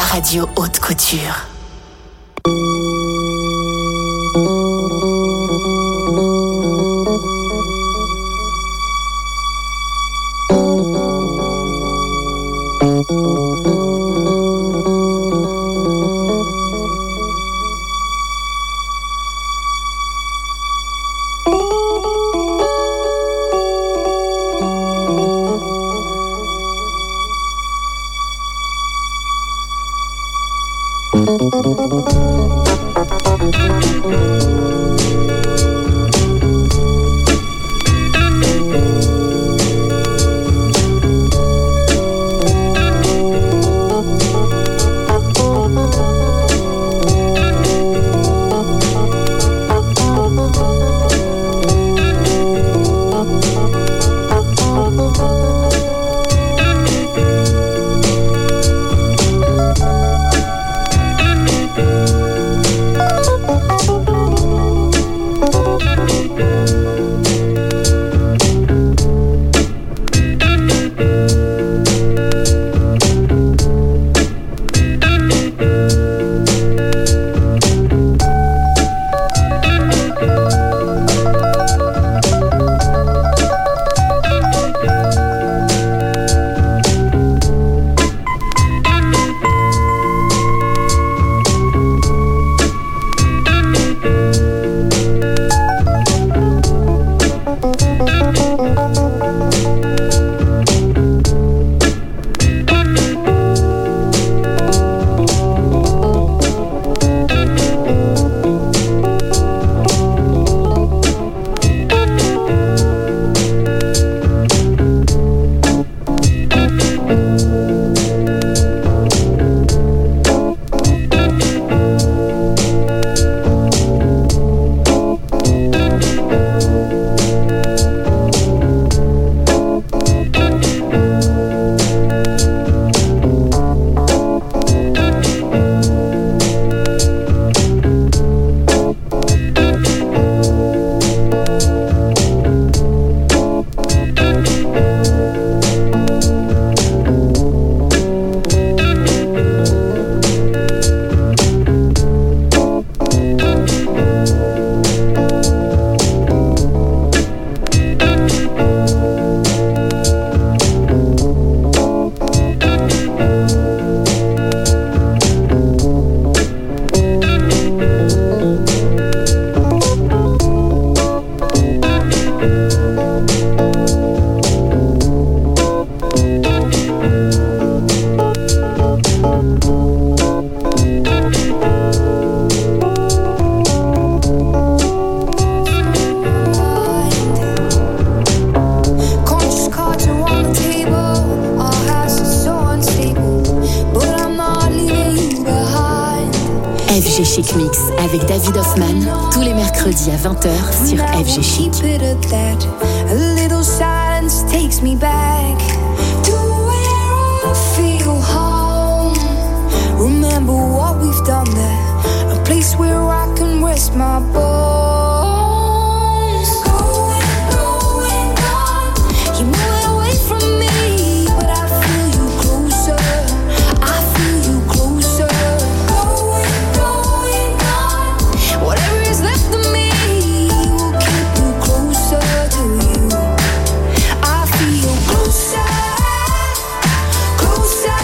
radio haute couture. FG Chic Mix avec David Hoffman tous les mercredis à 20h sur FG Chic. A little silence takes me back to where I feel home. Remember what we've done there, a place where I can rest my bones. Going on, you're moving away from me, but I feel you closer. I feel you closer. Going on, whatever is left of me will keep you closer to you. I feel closer, closer,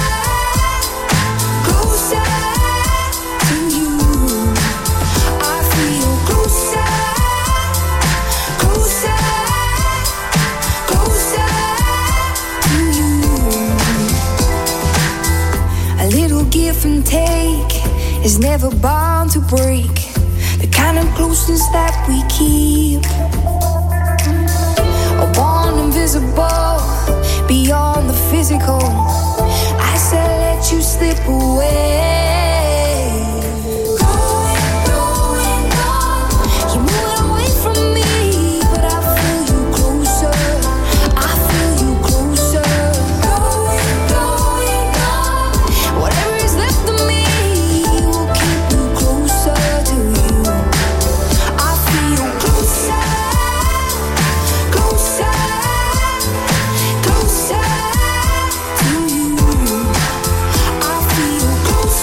closer to you. I feel closer, closer, closer to you. A little give and take is never bound to break. The kind of closeness that we keep, a bond invisible beyond the physical. I said let you slip away. Going on, you're moving away from me, but I feel you closer. I feel you closer. Going on, whatever is left of me will keep you closer to you. I feel closer, closer, closer to you. I feel closer,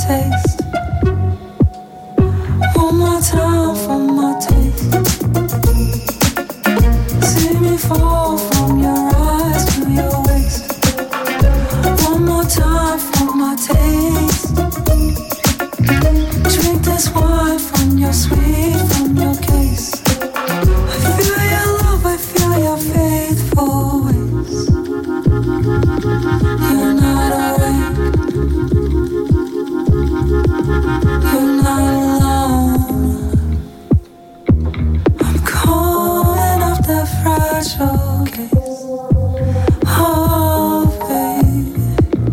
taste. One more time for my taste. See me fall from your eyes to your waist. One more time for my taste. Drink this wine from your sweet, from your case. I feel your love, I feel your faithful ways. You're not awake. You're not alone. I'm calling off that fragile case. Oh, baby,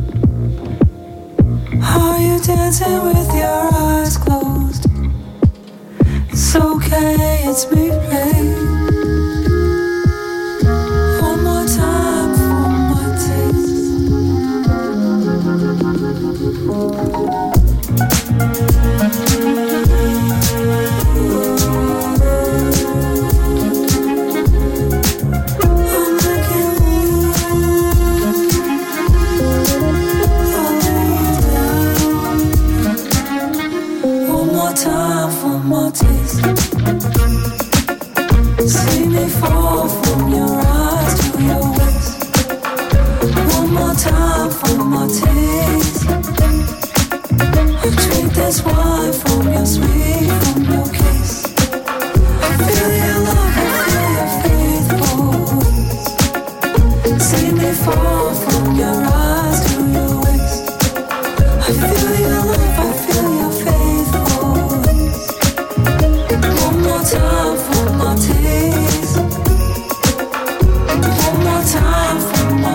are you dancing with your eyes closed? It's okay, it's me, babe. One more time for my taste. Time for my taste. See me fall from your eyes to your waist. One more time for my taste. I drink this wine from your sweet, from your case. I feel your love, I feel your faithful. See me fall from your eyes to your waist. I feel your love, I feel your faithful. One more time for my taste. One more time for my.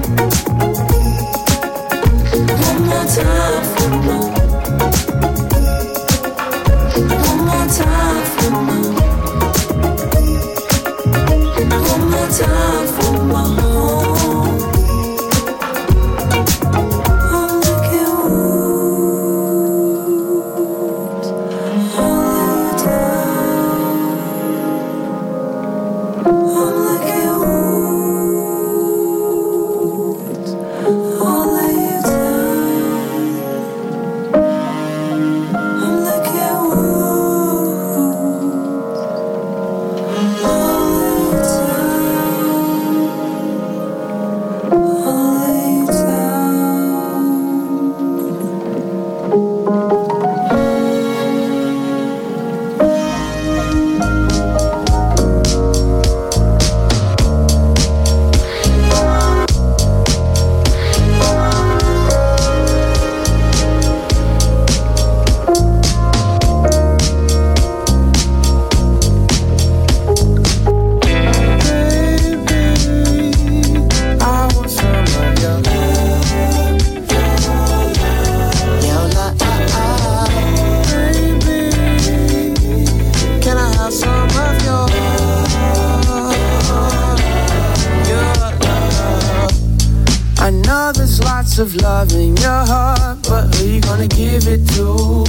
One more time for my. One more time for my. One more time for my home. I'm looking wounds. I'll lay you down. I'm looking wounds. I'll lay you down. I'm looking wounds. I'll lay you down. I'll lay you down. I know there's lots of love in your heart, but who you gonna give it to?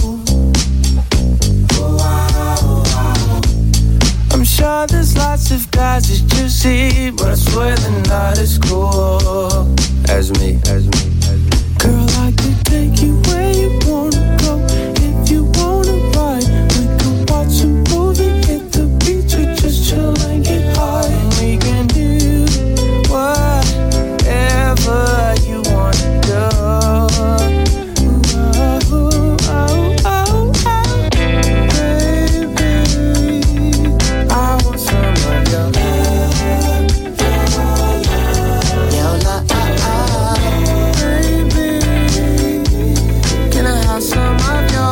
I'm sure there's lots of guys that you see, but I swear they're not as cool as me. Girl, I could take you where you wanna go. If you wanna ride, we could watch a movie, hit the beach, or just chill and get high. And we can do whatever you wanna do. Baby, I want some of your love. Your love. Baby, can I have some of your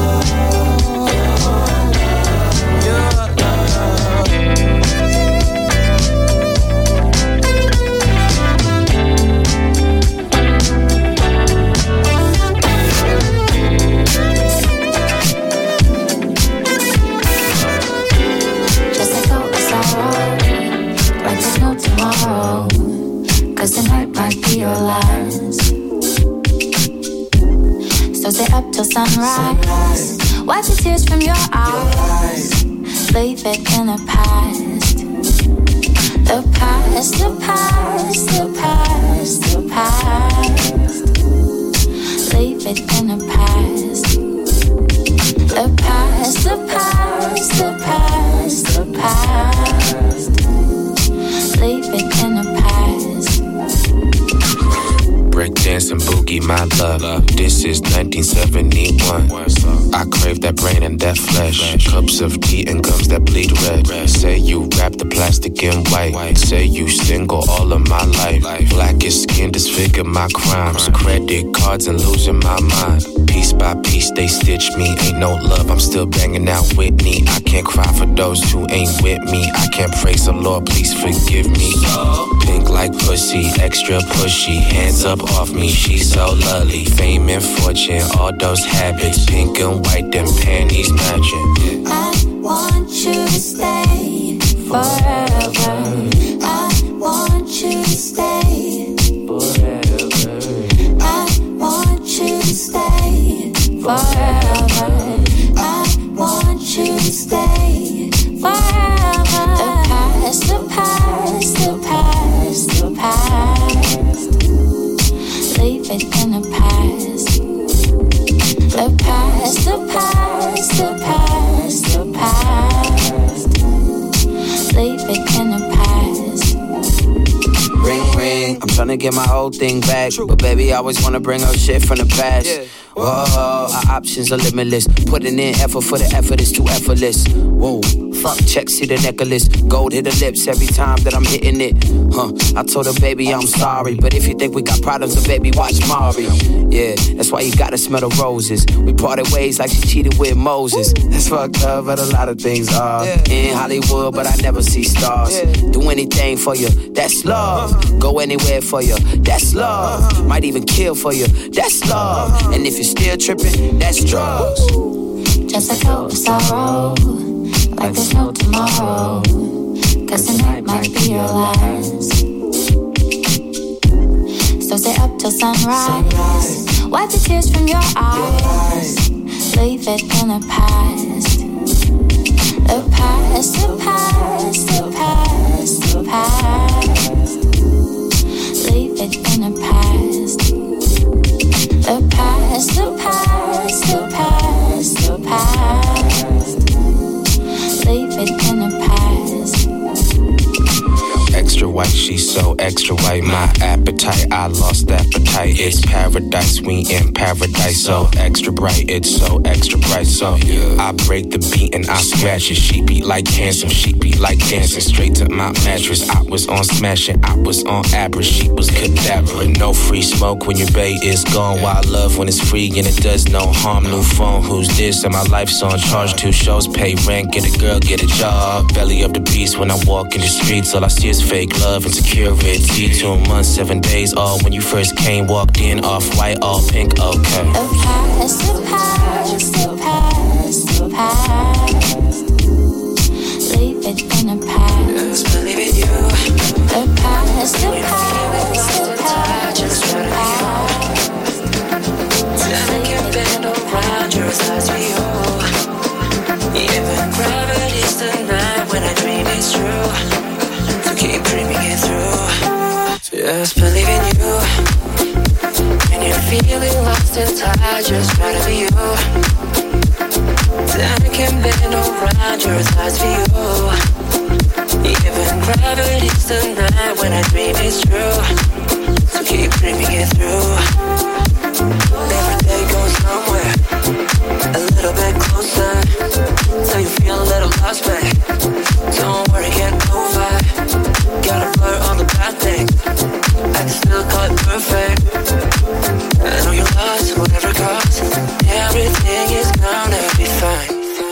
Just let go of sorrow, like there's no tomorrow. 'Cause tonight might be your last. So stay up till sunrise. Wipe the tears from your eyes. Leave it in the past. The past, the past, the past, the past. Leave it in the past. past, the past, the past, the past. Leave it in the past. Breakdance and boogie, my love. This is 1971. I crave that brain and that flesh. Cups of tea and gums that bleed red. Say you wrap the plastic in white. Say you single all of my life. Blackest skin disfigure my crimes. Credit cards and losing my mind. Piece by piece they stitch me. Ain't no love, I'm still banging out Whitney. I can't cry for those who ain't with me. I can't praise the Lord, please forgive me. Pink like pussy, extra pushy. Hands up off me, she's so lovely. Fame and fortune, all those habits. Pink and white, them panties matching. I want you to stay forever. I want you to stay forever. I want you to stay forever. I want you to stay forever. The past, the past, the past, the past. Leave it in the past. The past, the past, the past, the past. Leave it in the past. Ring, ring, I'm tryna get my old thing back. But baby, I always wanna bring up shit from the past. Whoa, our options are limitless. Putting in effort for the effort is too effortless. Whoa, fuck, check, see the necklace. Gold hit the lips every time that I'm hitting it. I told her, baby, I'm sorry. But if you think we got problems, then baby, watch Mari. Yeah, that's why you gotta smell the roses. We parted ways like she cheated with Moses. That's fucked up, but a lot of things are. In Hollywood, but I never see stars. Do anything for you, that's love. Go anywhere for you, that's love. Might even kill for you, that's love. And if you're still tripping, that's drugs. Just let go of sorrow, like there's no tomorrow. Cause tonight might be your last. So stay up till sunrise. Wipe the tears from your eyes. Leave it in the past. The past, the past, the past, the past. Leave it in the past. The past, the past, the past, the past. Leave it in the past. Extra white, she's so extra white. My appetite, I lost appetite. It's paradise, we in paradise. So extra bright, it's so extra bright. So I break the beat and I scratch it. She beat like cancer, she beat like dancing. Straight to my mattress, I was on smashing, I was on average. She was cadaver. No free smoke when your bae is gone. Wild love when it's free and it does no harm. New phone, who's this? And my life's on charge. 2 shows, pay rent, get a girl, get a job. Belly of the beast when I walk in the streets. All I see is fake love and security. 2 months, 7 days, all when you first came. Walked in, off-white, all pink, okay. The past, the past, the past, the past. Leave it in the past. Just believe in you. The past, the past, the past, the past. Time can bend around your size for you. Even gravity's tonight when I dream it's true. Keep dreaming it through. Just believe in you. When you're feeling lost and tired, just try to be you. Time can bend around your thighs for you. Even gravity's tonight when I dream it's true. So keep dreaming it through. Every day goes somewhere a little bit closer. So you feel a little lost, babe. Don't worry, get over. Gotta blur all the bad things. I can still call it perfect. I know you're lost, whatever it costs. Everything is gonna be fine.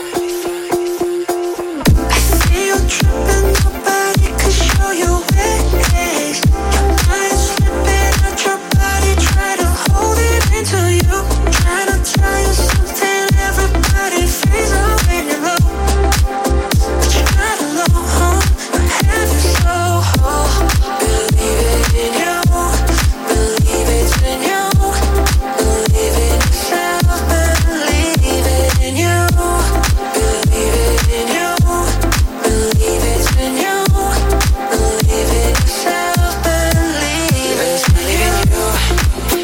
I see you tripping, nobody can show you ways. Your mind's slipping out your body, try to hold it into you. Try to tell you something, everybody feels away low. But you're not alone, I have you so. Believe it in you, believe it's in you. Believe in yourself, believe it in you. Believe it in you, believe it's in you. Believe in yourself, believe it. Just believe in you.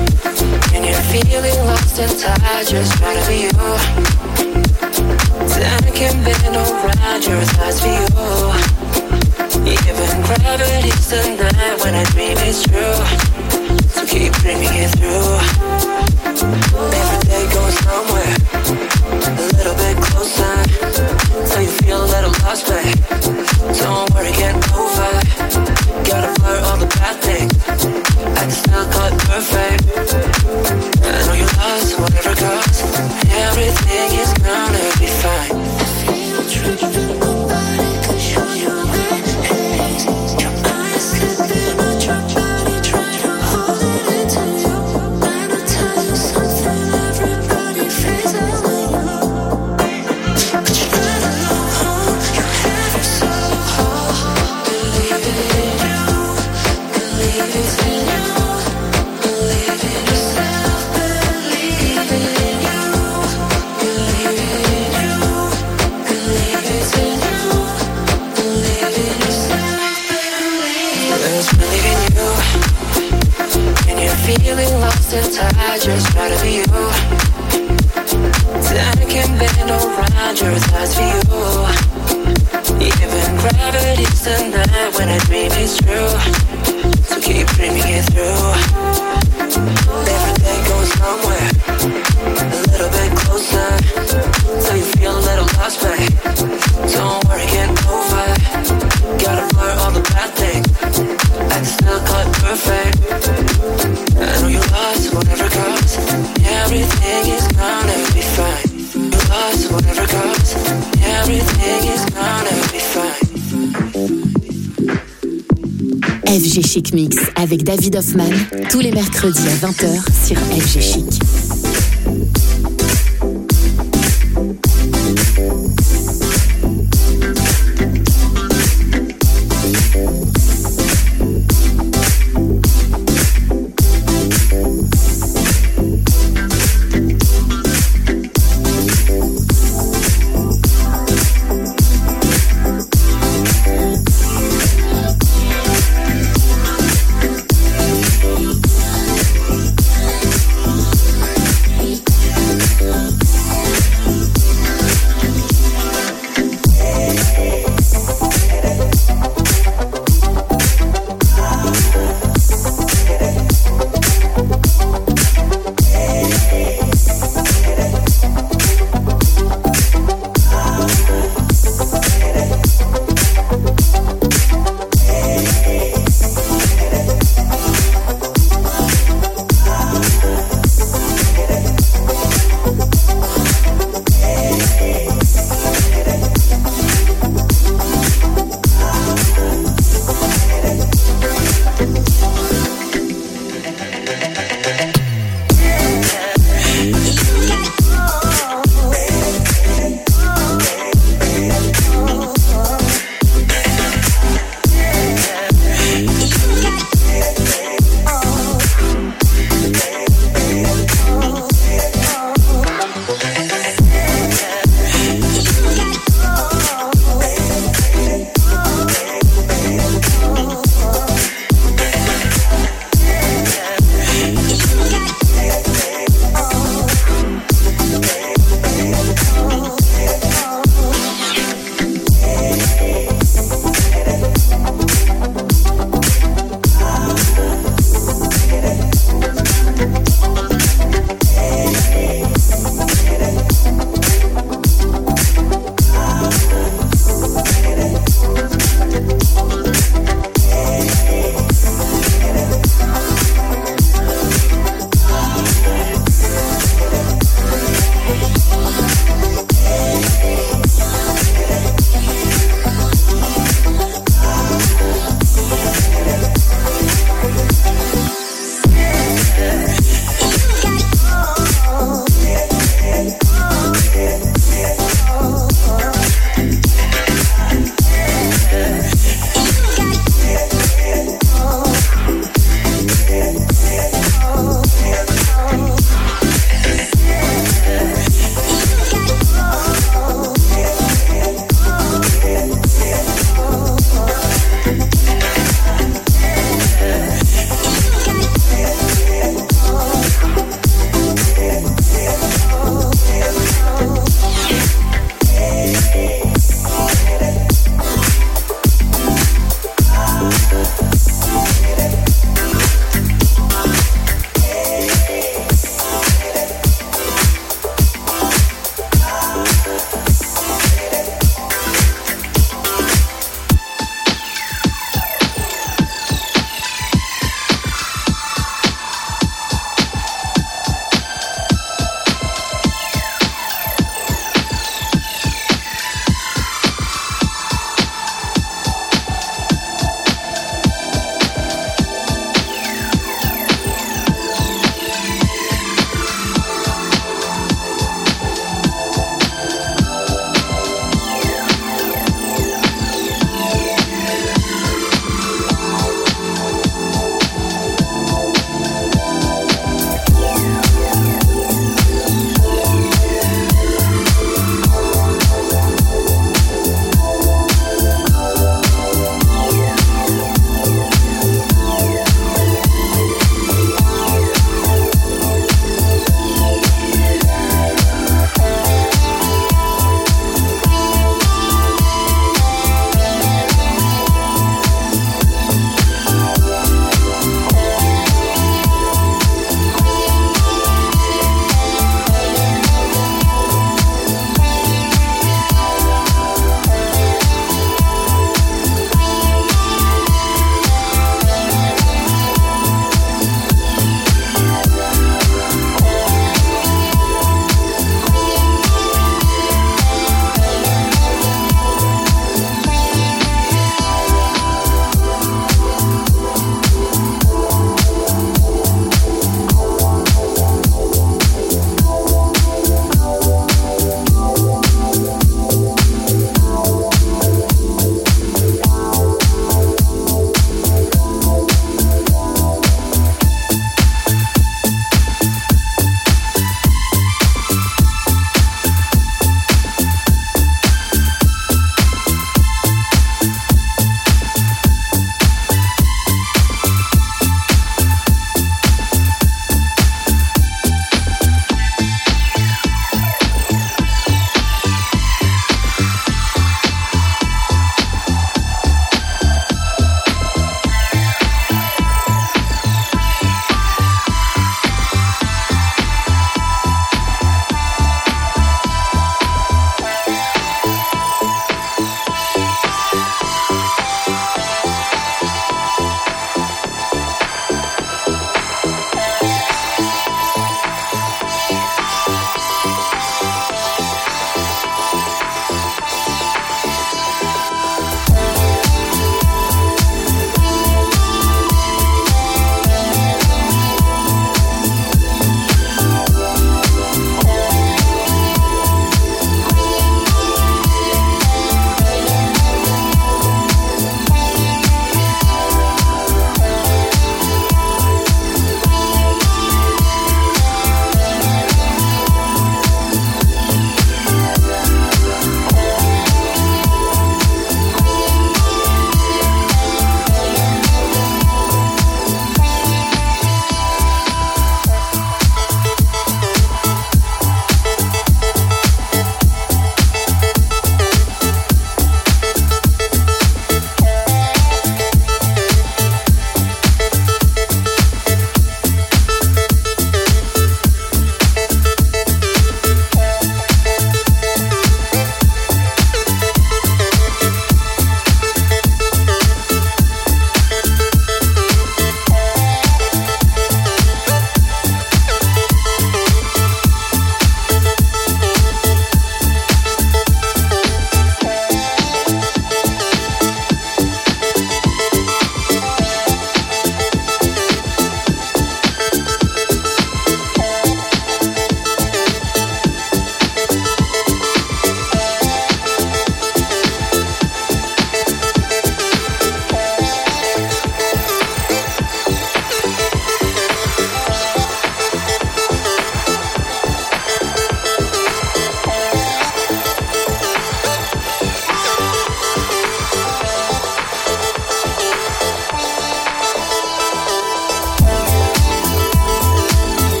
When you're feeling lost and tired, just try to be you. can bend around your thighs for you. Even gravity's tonight when I dream it's true. So keep dreaming it through. Every day going somewhere a little bit closer, till you feel a little lost, babe. Don't worry, get over. Gotta blur all the bad things. I can still call it perfect. I know you're lost, whatever goes. Everything is gonna be fine. I feel tripping, nobody control your ways. Your eyes slipping on your body, try to hold it into you. Let me tell you something, everybody feels it when you. But you gotta know you have it so hard. Believe it in you, believe it in you, believe in yourself, believe in you, believe in you, believe it in you, believe in yourself, Let's believe in you. When you're feeling lost and tired, just try to be you. Time can bend around your thighs for you. Even gravity's tonight when I dream it's true. So keep dreaming it through. Every day going somewhere a little bit closer, till you feel a little lost, babe. Don't worry, get over. Gotta blur all the bad things. I can still call it perfect. I know you're lost, whatever goes. Everything is gonna be fine. You're lost, whatever goes. Everything is gonna be fine. FG Chic Mix avec David Hoffman, tous les mercredis à 20h sur FG Chic.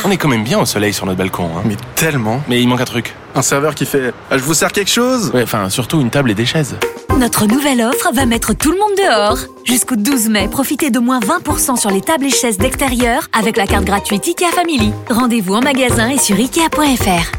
On est quand même bien au soleil sur notre balcon. Hein. Mais tellement. Mais il manque un truc. Un serveur qui fait « Je vous sers quelque chose ?» Ouais, enfin, surtout une table et des chaises. Notre nouvelle offre va mettre tout le monde dehors. Jusqu'au 12 mai, profitez de moins 20% sur les tables et chaises d'extérieur avec la carte gratuite IKEA Family. Rendez-vous en magasin et sur Ikea.fr.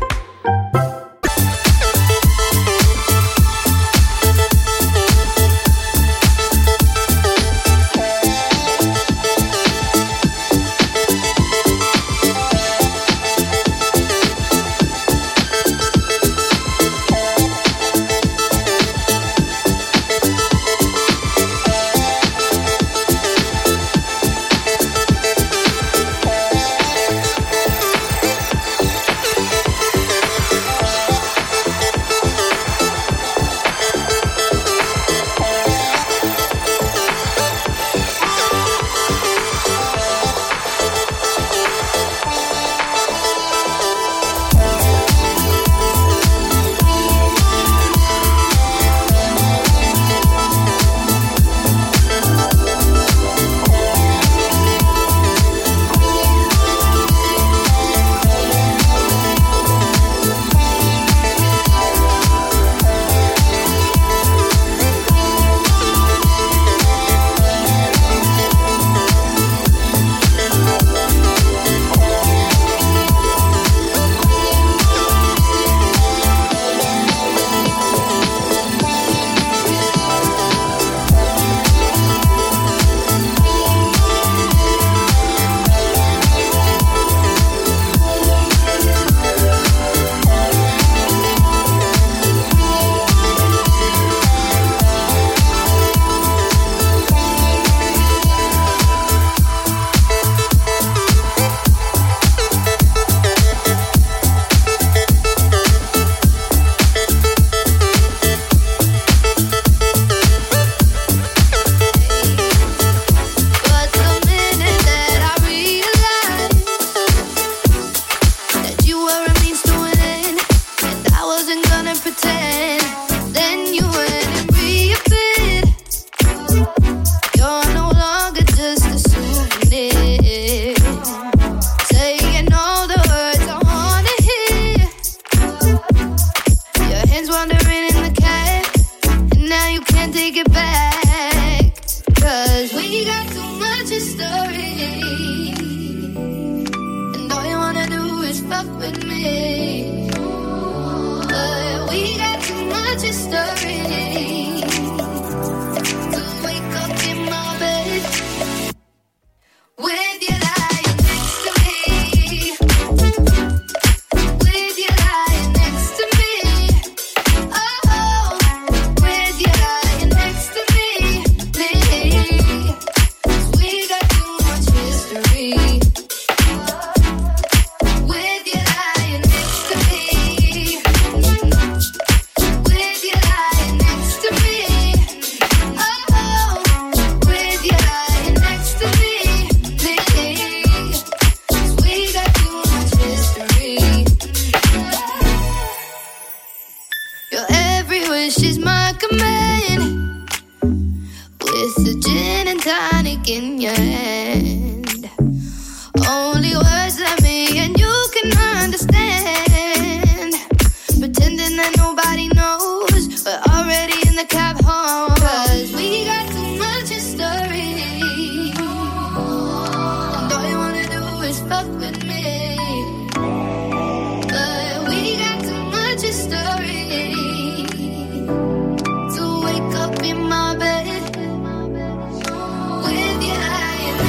To wake up in my bed with your eye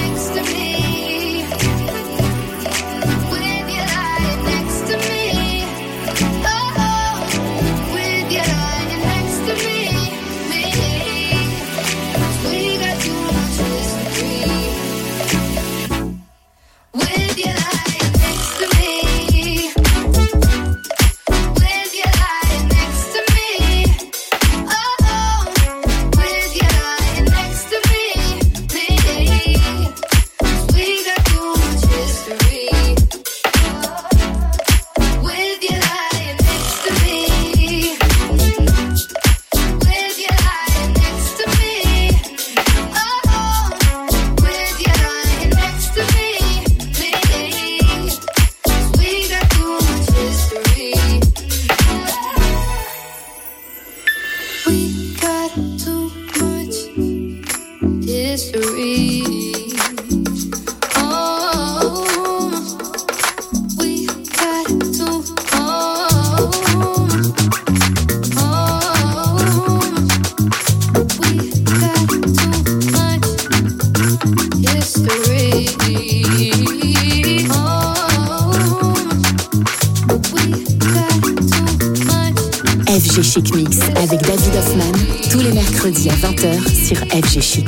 We got too much history. FG Chic Mix avec David Hoffman, tous les mercredis à 20h sur FG Chic.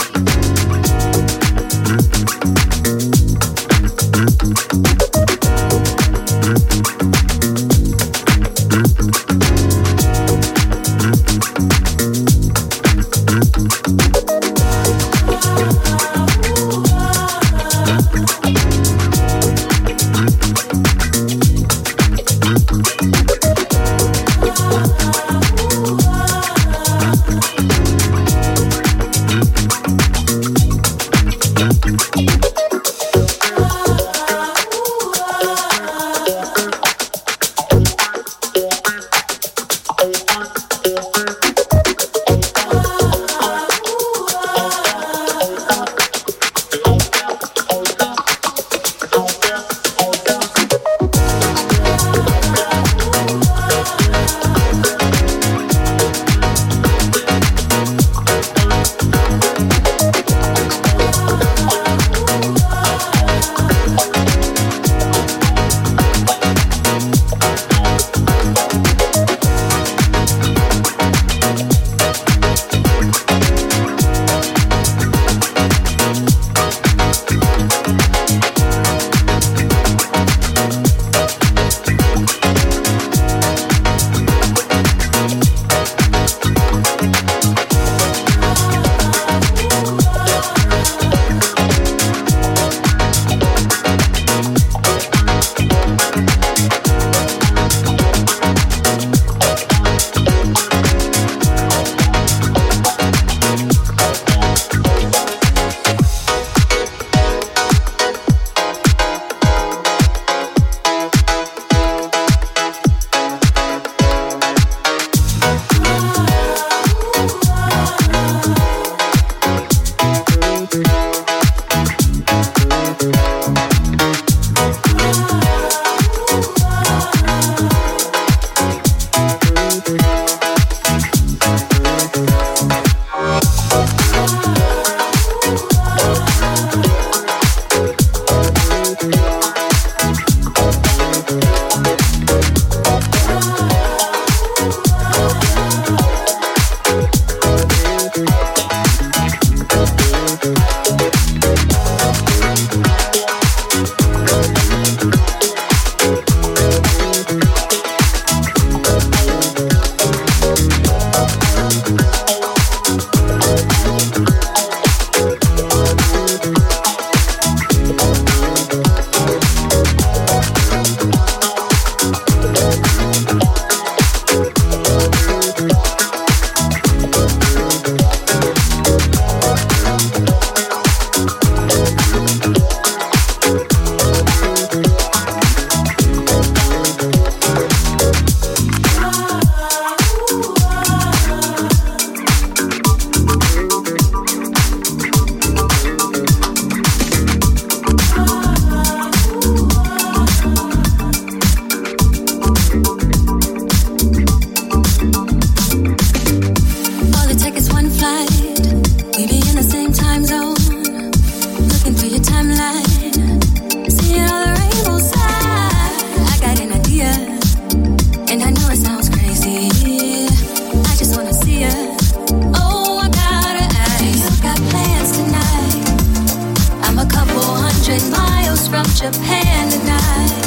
Japan tonight.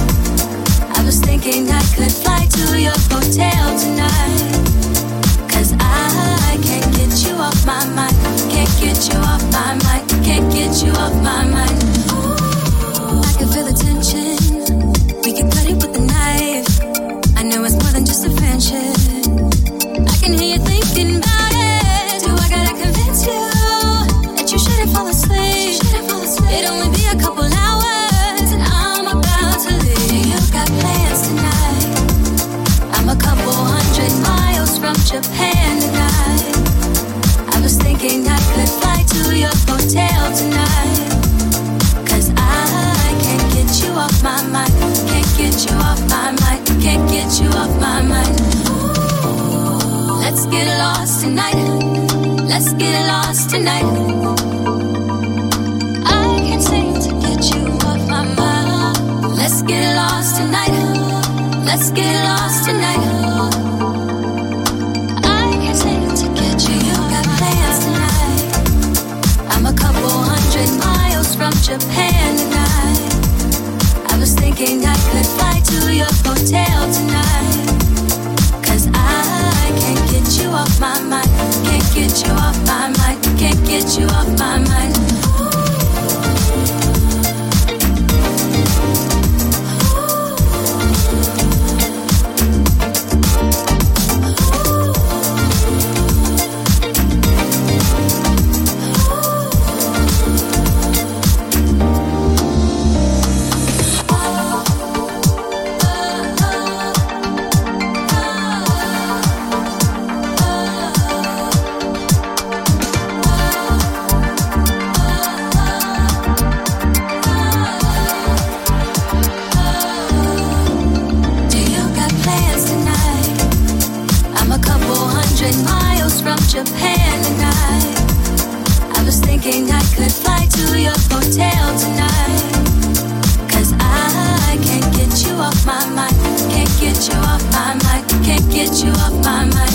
I was thinking I could fly to your hotel tonight. 'Cause I can't get you off my mind. Can't get you off my mind. Can't get you off my mind. Ooh, I can feel the tension. We can cut it with a knife. I know it's more than just a friendship. I can hear you thinking about it. Do I gotta convince you that you shouldn't fall asleep? It'd only be a couple hours and I'm about to leave. You've got plans tonight. I'm a couple 100 miles from Japan tonight. your hotel tonight. 'Cause I can't get you off my mind. Can't get you off my mind. Can't get you off my mind. Let's get lost tonight. Let's get lost tonight. I can't seem to get you off my mind. Let's get lost tonight. Let's get lost tonight. I can't seem to get you. You got plans tonight. I'm a couple 100 miles from Japan tonight. I was thinking I could fly to your hotel tonight. 'Cause I can't get you off my mind. Can't get you off my mind. Can't get you off my mind. Japan tonight. I was thinking I could fly to your hotel tonight. 'Cause I can't get you off my mind. Can't get you off my mind. Can't get you off my mind.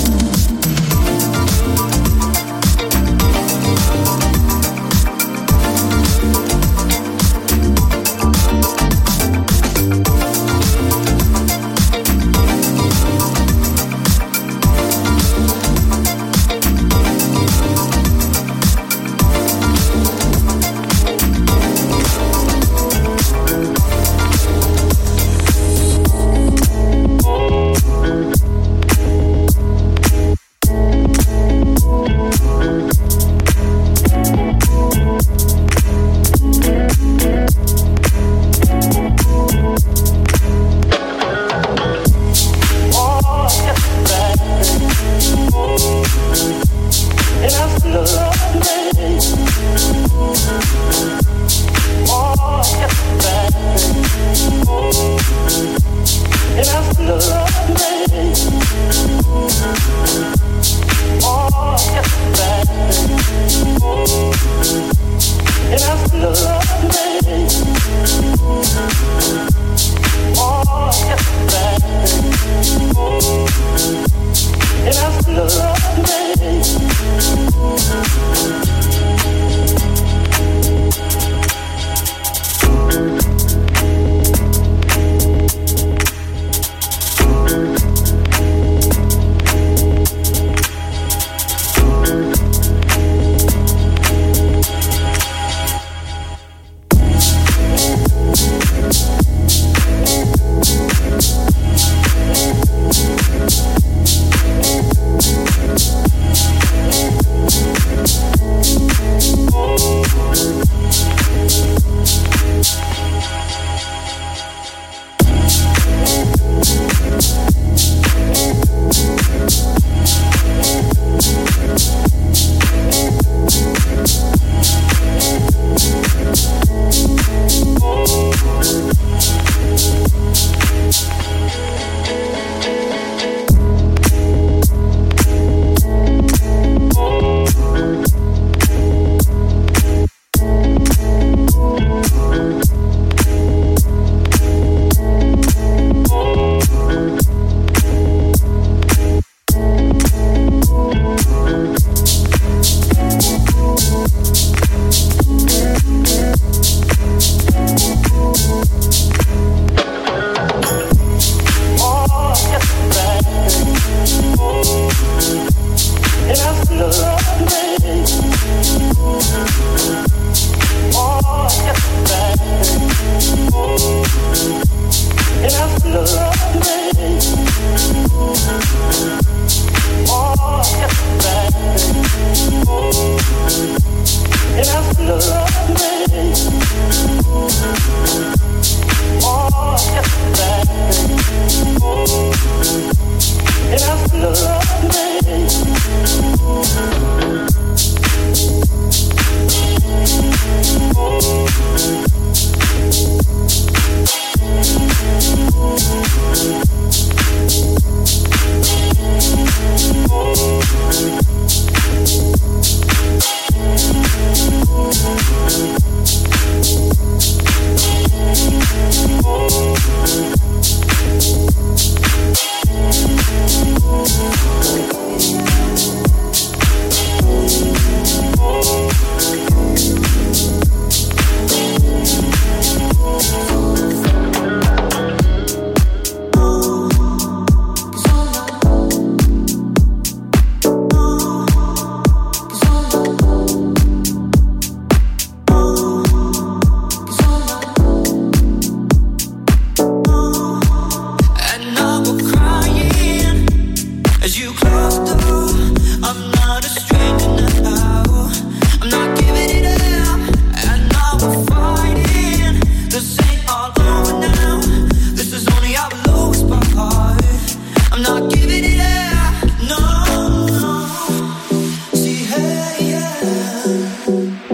As you close the door, I'm not a stranger now. I'm not giving it up, and now we're fighting. This ain't all over now. This is only our lowest part. I'm not giving it up, no, no. See, hey, yeah.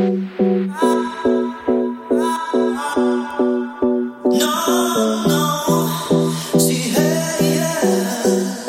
No, no. See, hey, yeah.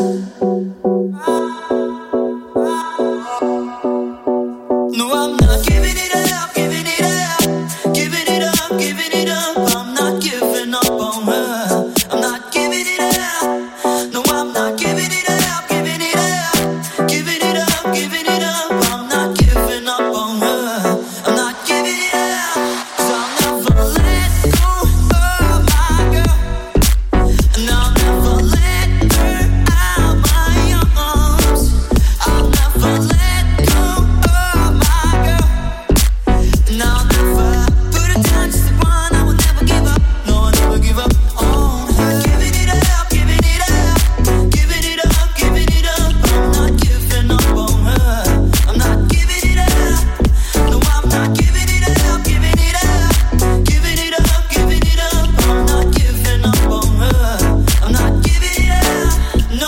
No, I'm not giving it up, giving it up, giving it up, giving it up. I'm not giving up on her. I'm not giving it up. No, I'm not giving it up, giving it up, giving it up, giving it up. I'm not giving up on her. I'm not giving it up. 'Cause I'll never let go of my girl, and I'll never let her out my arms. I'll never let go of my girl, and I'll never put it down just the one. I will never give up. No, I'll never give up on her. Giving it up, giving it up, giving it up, giving it up. I'm not giving up on her. I'm not giving it up. No, I'm not giving it up, giving it up, giving it up, giving it up. I'm not giving up on her. I'm not giving it up. No,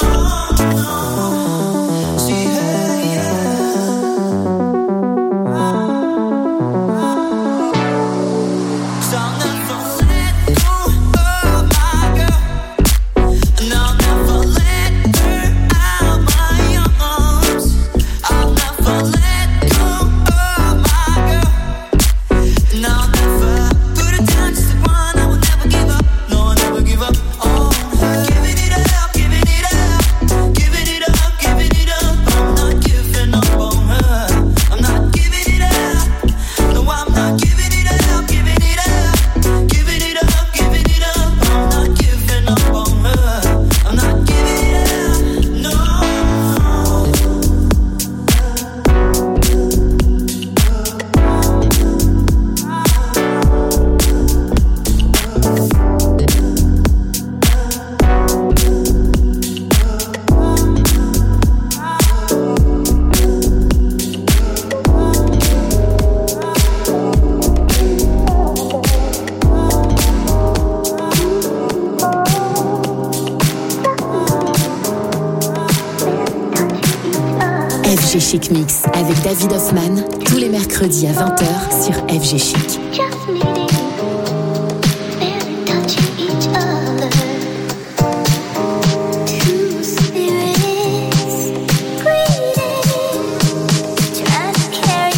no. See, hey, yeah. 'Cause I'll never let go of my girl, and I'll never let her out my arms. I'll never let go of my girl, and I'll never put it down just the one. I will never give up. No, I'll never give up on her. Giving it up, giving it up, giving it up, giving it up. I'm not giving up on her. I'm not giving it up. No, I'm not giving it up, giving it up, giving it up, giving it up. I'm not giving up on her. I'm not giving it up. No. FG Chic Mix avec David Hoffman tous les mercredis à 20h sur FG Chic. Just meeting you, barely touching each other. Two spirits greeting, trying to carry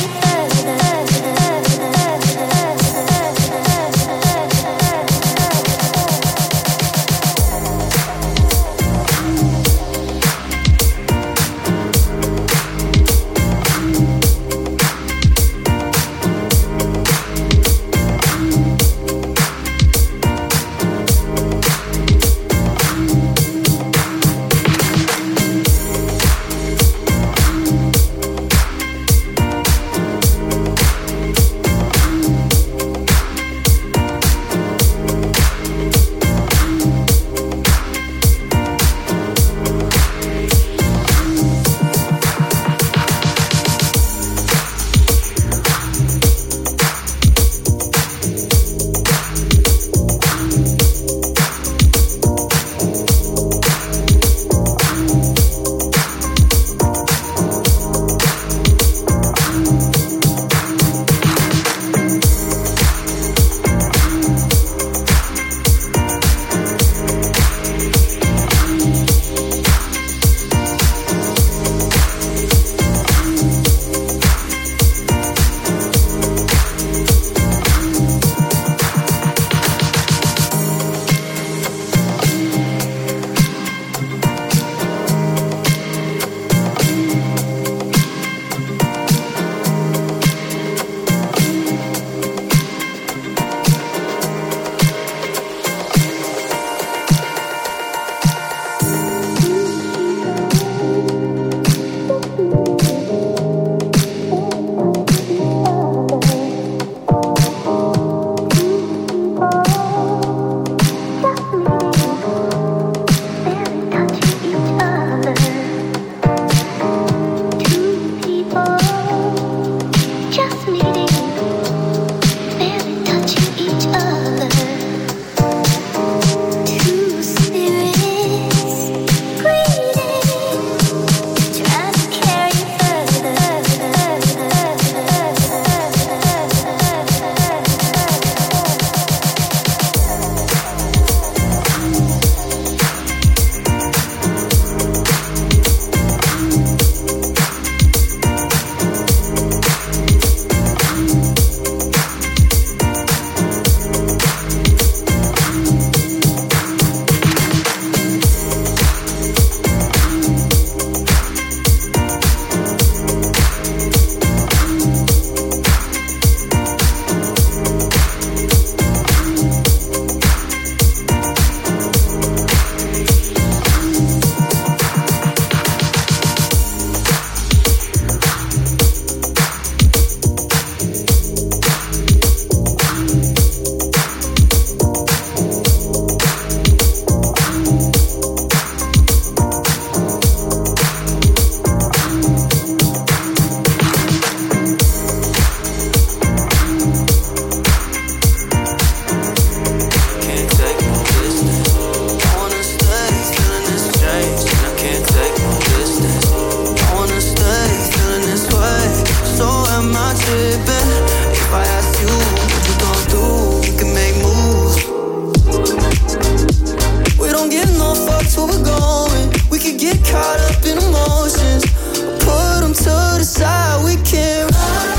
in emotions. Put them to the side, we can ride.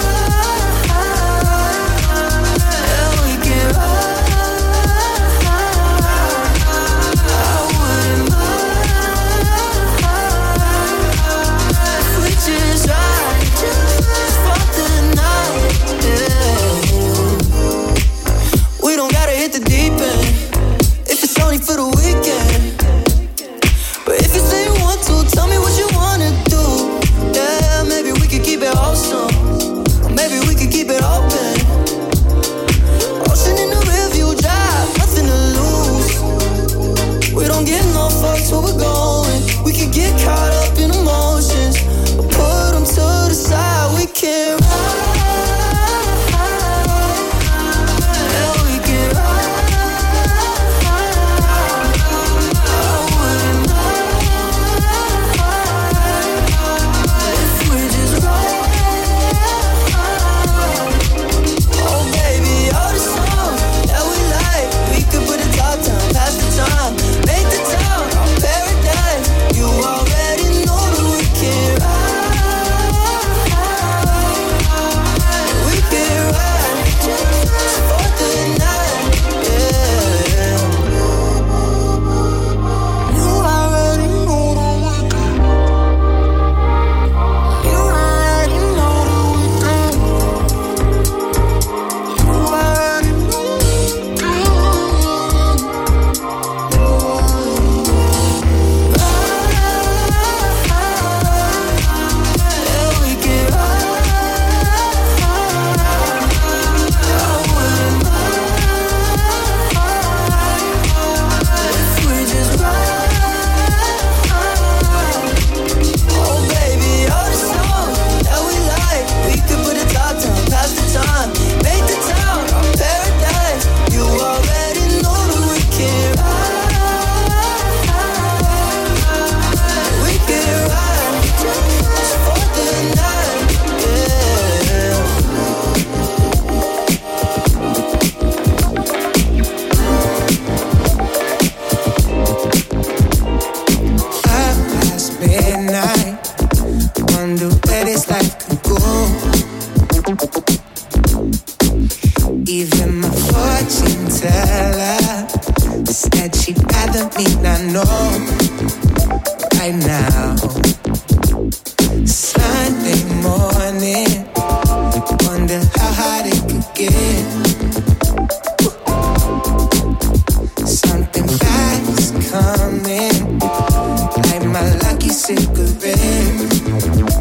For the weekend, but if you say you want to, tell me what you wanna do. Yeah, maybe we could keep it awesome. Maybe we could keep it open. Ocean in the rearview drive, nothing to lose. We don't get no fucks where we're going. We could get caught up in emotions, but put them to the side. We can ride. Cigarette